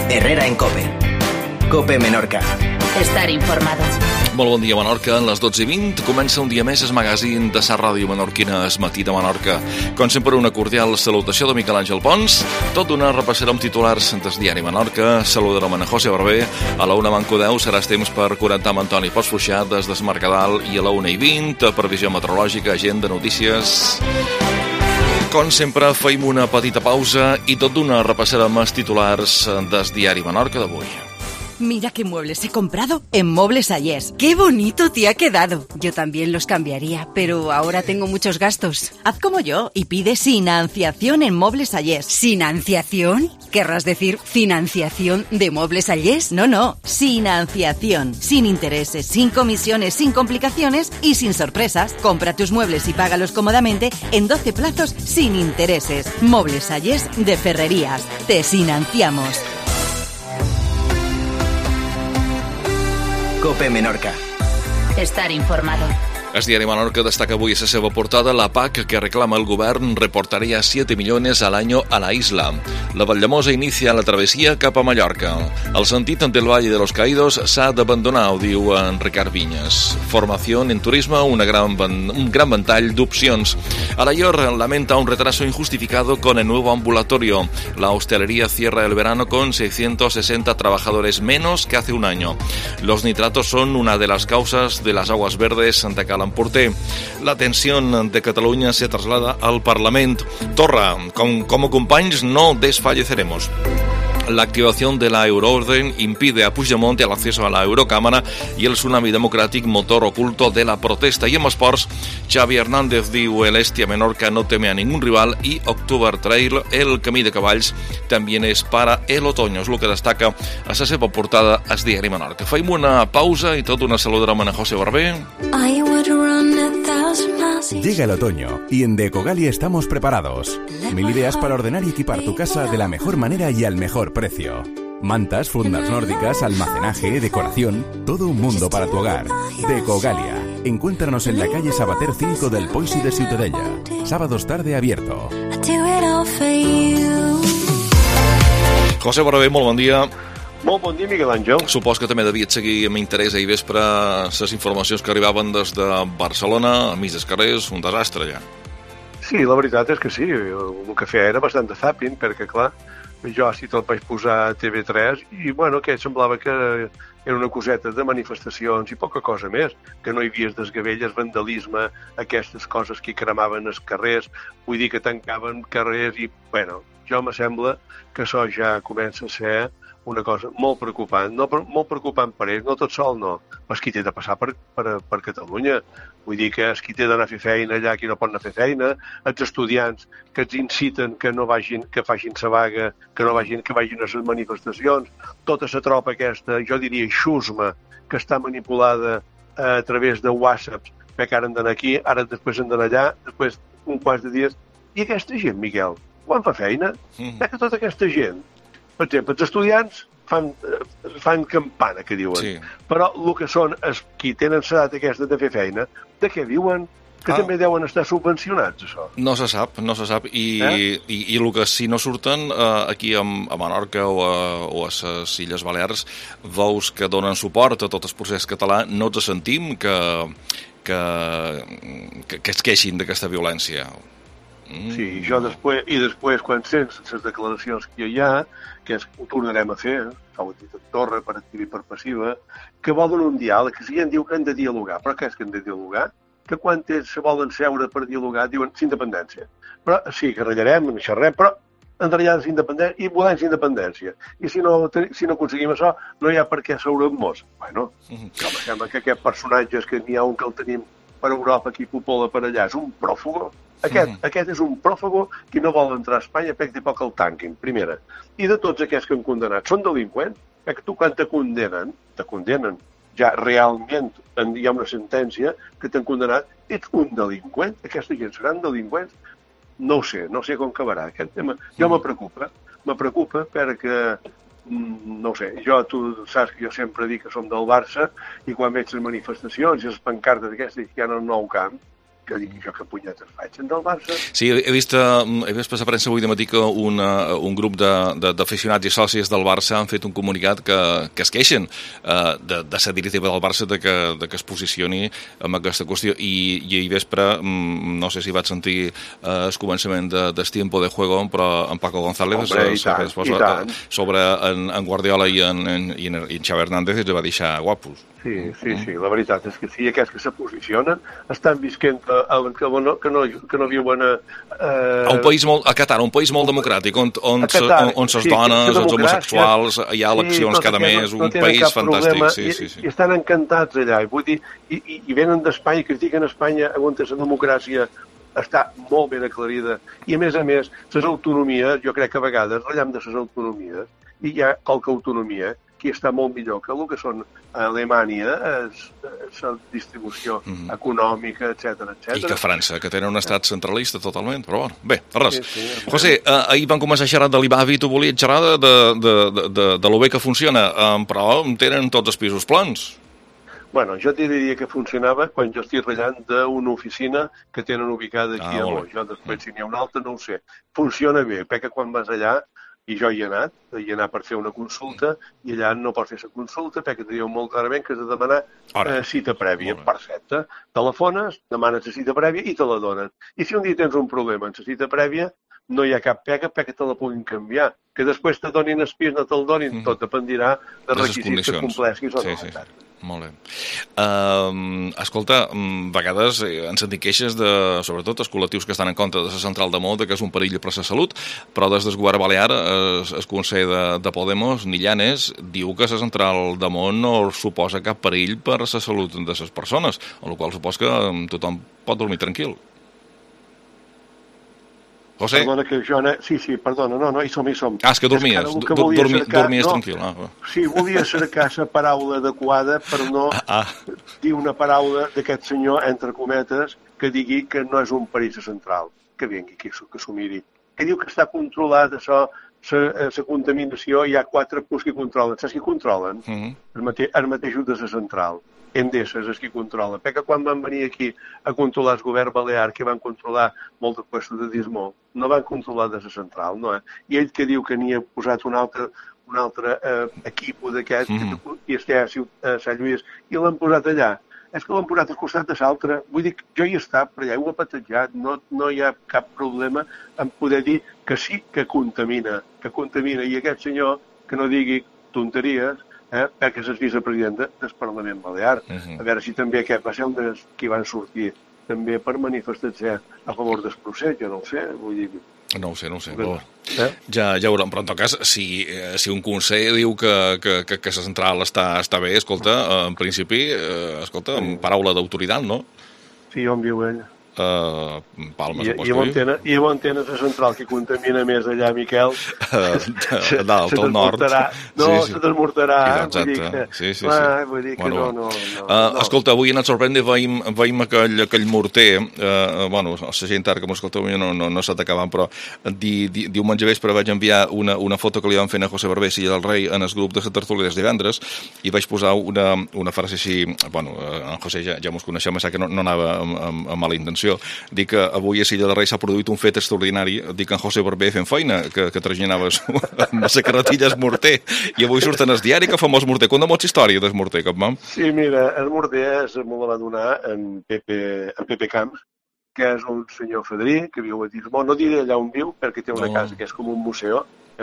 Herrera en COPE. COPE Menorca. Estar informado. Molt bon dia, Menorca. A les 12:20 comença un dia més el magazín de sa ràdio menorquina Es Matí de Menorca. Com sempre, una cordial salutació de Miquel Àngel Pons. Tot d'una repassarà amb titulars del diari Menorca. Saludarem a José Barber. A la 1:10 serà temps per connectar amb Antoni Pots Fluixà des del Mercadal, i a la 1:20 previsió meteorològica, agenda, notícies. Com sempre, feim una petita pausa i tot d'una repassarem els titulars del diari Menorca d'avui. Mira qué muebles he comprado en Mobles Ayés. ¡Qué bonito te ha quedado! Yo también los cambiaría, pero ahora tengo muchos gastos. Haz como yo y pide financiación en Mobles Ayés. ¿Financiación? ¿Querrás decir financiación de Mobles Ayés? No, financiación. Sin intereses, sin comisiones, sin complicaciones y sin sorpresas. Compra tus muebles y págalos cómodamente en 12 plazos sin intereses. Mobles Ayés de Ferrerías. Te financiamos. COPE Menorca. Estar informado. El diari Menorca destaca avui a la seva portada: la PAC que reclama el govern reportaría 7 millones al año a la isla. La Valldemosa inicia la travesía cap a Mallorca. El sentit del Valle de los Caídos s'ha d'abandonar, ho diu en Ricard Viñas. Formación en turisme, un gran ventall d'opcions. Alayor lamenta un retraso injustificado con el nuevo ambulatorio. La hostelería cierra el verano con 660 trabajadores menos que hace un año. Los nitratos son una de las causas de las aguas verdes de Calamporter. La tensión de Cataluña se traslada al Parlament. Torra, como companys no desfalleceremos. La activación de la euroorden impide a Puigdemont el acceso a la Eurocámara y el tsunami democrático motor oculto de la protesta. Y en esports, Xavi Hernández diu: el Estia Menorca no teme a ningún rival y October Trail, el camí de cavalls, también es para el otoño. És el que destaca a la seva portada el diari Menorca. Feim una pausa y tot una saludarem a José Barber. Llega el otoño y en Decogalia estamos preparados. 1000 ideas para ordenar y equipar tu casa de la mejor manera y al mejor precio. Mantas, fundas nórdicas, almacenaje, decoración, todo un mundo para tu hogar. Decogalia. Encuéntranos en la calle Sabater 5 del Poissy de Ciutadella. Sábados tarde abierto. José Barber, molt bon dia. Molt bon dia, Miquel Àngel. Supos que també devies seguir amb interès ahir vespre les informacions que arribaven des de Barcelona, a mig dels carrers, un desastre ja. Sí, la veritat és que sí. El que feia era bastant de zapping, perquè, clar, jo sí te'l vaig posar a TV3 i, bueno, que semblava que era una coseta de manifestacions i poca cosa més, que no hi havia desgavelles, vandalisme, aquestes coses que cremaven els carrers, vull dir que tancaven carrers i, bueno, jo me sembla que això ja comença a ser una cosa molt preocupant, molt preocupant per ells, no tot sol, no, però és qui té de passar per Catalunya. Vull dir que és qui té d'anar a fer feina allà, qui no pot anar a fer feina, els estudiants que els inciten que no vagin, que facin sa vaga, que vagin a les manifestacions, tota la tropa aquesta, jo diria xusma, que està manipulada a través de WhatsApp, que ara han d'anar aquí, ara després han d'anar allà, després un quants de dies. I aquesta gent, Miquel, quan fa feina? Que tota aquesta gent, per exemple, els estudiants fan campana, que diuen, sí. Però el que són els qui tenen l'edat aquesta de fer feina, de què viuen? Que també deuen estar subvencionats, això. No se sap, i el que si no surten aquí a Menorca o a les Illes Balears, veus que donen suport a tot el procés català, no ens sentim que es queixin d'aquesta violència. Sí, jo després, quan sents les declaracions que hi ha, que ho tornarem a fer, ho ha dit a Torra, per activa i per passiva, que volen un diàleg, que si ja en diu que han de dialogar, però què és que han de dialogar? Que quan se volen seure per dialogar diuen independència. Però sí, que ratllarem, xerrem, però en realitat és independència i volem independència. I si no aconseguim això, no hi ha per què seure-nos. Bueno, em sembla que aquest personatge, que n'hi ha un que el tenim per Europa, aquí popola per allà, és un pròfugo. Aquest és un pròfugo que no vol entrar a Espanya perquè poc el tanquin, primera. I de tots aquests que han condemnat són delinqüents, que tu quan te condemnen, ja realment hi ha una sentència que t'han condemnat, ets un delinqüent, aquesta gent seran delinqüents, no ho sé com acabarà aquest tema. Jo me preocupa perquè, no ho sé, tu saps que jo sempre dic que som del Barça i quan veig les manifestacions i les pancartes aquestes que hi ha al Nou Camp, que digui jo que punyetes faig del Barça. Sí, he vist per la premsa avui de matí que un grup d'aficionats i socis del Barça han fet un comunicat que es queixen de la directiva del Barça de que es posicioni en aquesta qüestió. I ahir vespre, no sé si vaig sentir el començament del Tiempo de Juego, però en Paco González sobre en Guardiola i en Xavi Hernández els va deixar guapos. Sí, la veritat és que sí, aquests que se posicionen estan visquent que no viuen a Qatar, un país molt democràtic, on les dones, els homosexuals, hi ha eleccions cada mes, un país fantàstic. I estan encantats allà, vull dir, i venen d'Espanya i critiquen Espanya on la democràcia està molt ben aclarida. I a més, les autonomies, jo crec que a vegades ratllem de les autonomies, i hi ha qualque autonomia que està molt millor que el que són a Alemanya, la distribució econòmica, etc. I que França, que tenen un estat centralista totalment, però bueno, bé, res. José, ahir van començar a xerrar de l'IBAVI, tu volies xerrar de lo bé que funciona, però tenen tots els pisos plans. Bueno, jo t'hi diria que funcionava quan jo estic ratllant d'una oficina que tenen ubicada aquí a Mo. Jo després, si n'hi ha una altra, no ho sé. Funciona bé, perquè quan vas allà, i jo hi he anat per fer una consulta, i allà no pots fer la consulta perquè te diuen molt clarament que has de demanar cita prèvia. Perfecte. Telefones, demanes la cita prèvia i te la donen. I si un dia tens un problema en la cita prèvia, no hi ha cap pega perquè te la puguin canviar. Que després te donin el pis, no te'l donin, tot dependirà dels requisits que compleixis o no. Molt bé. Escolta, a vegades han sentit queixes sobretot els col·lectius que estan en contra de la central de Mo, que és un perill per a la salut, però des del govern balear, el Consell de Podemos, Nillanes, diu que la central de Mo no suposa cap perill per a la salut de les persones, amb la qual supos que tothom pot dormir tranquil. José? Perdona que jo... Sí, perdona, no, hi som. És que dormies tranquil. Sí, volia cercar la paraula adequada per no dir una paraula d'aquest senyor, entre cometes, que digui que no és un perill central, que vingui, que s'ho miri. Que diu que està controlat això, la contaminació, hi ha 4 punts que controlen. Saps qui controlen? Els mateixos de la central. Endesa és qui controla. Perquè quan van venir aquí a controlar el govern balear, que van controlar molt de puestos de dismol, no van controlar de la central, no? I ell que diu que n'hi ha posat un altre equip d'aquest, i està a Sant Lluís, i l'han posat allà. És que l'han posat al costat de l'altre. Vull dir, jo hi he estat per allà, ho he patejat, no hi ha cap problema en poder dir que sí que contamina, i aquest senyor que no digui tonteries, perquè és vicepresident del Parlament Balear. A veure si també aquest va ser un dels que van sortir també per manifestar-se a favor del procés, jo no ho sé, vull dir... No ho sé. Ja veurem, però en tot cas, si un Consell diu que la central està bé, escolta, en principi, paraula d'autoritat, no? Sí, on viu ell? Palma, I on tenen la central que contamina més allà, Miquel? Dalt, al nord. No, se desmortarà. Exacte, sí. Vull dir que no. Escolta, avui en el Sorprende veiem aquell morter, la gent ara que m'escolta no s'ha d'acabant, però diumenge vespre vaig enviar una foto que li van fer a José Barbés i al Rei en el grup de la tertúlia de divendres, i vaig posar una frase així, en José ja mos coneixem, que no anava amb mala intenció. Dic que avui a Silla de Rei s'ha produït un fet extraordinari, dic que en José Barbé fent feina, que traginava amb la carretilla el morter, i avui surt en el diari que famós morter. Quant de mots història del morter, Capmam? Sí, mira, el morter me la va donar en Pepe Camps, que és un senyor fadrí que viu a Dismó. No diré allà on viu, perquè té una casa que és com un museu,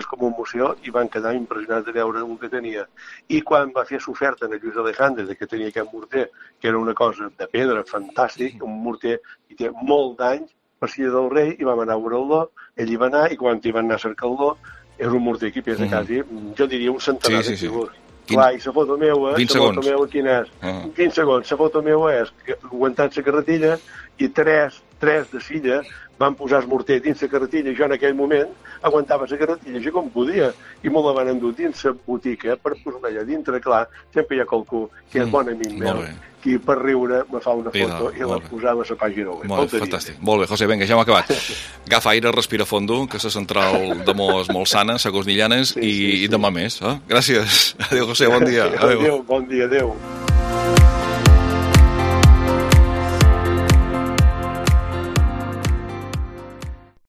i van quedar impressionats de veure el que tenia. I quan va fer l'oferta a Lluís Alejandre que tenia aquest morter, que era una cosa de pedra fantàstic, un morter que té molt d'anys, per Silla del Rei, i vam anar a veure-lo, ell hi va anar, i quan hi van anar a cercar-lo, és un morter que pesa quasi, jo diria un centenar de quilos. Clar, i la foto meva, quina és? 15 segons. La foto meva és aguantant la carretilla i tres de Silla van posar el morter dins la carretilla, i jo en aquell moment aguantava la carretilla així com podia, i me la van endur dins la botica per posar-la allà dintre. Clar, sempre hi ha qualcú que és bon amic meu, que per riure me fa una foto i la posava a la pàgina web. Molt bé, fantàstic. Molt bé, José, vinga, ja hem acabat. Agafa aire, respira fondo, que la central de Mo és molt sana, Sagós Nillanes, i demà més. Gràcies. Adéu, José, bon dia. Adéu, bon dia, adéu.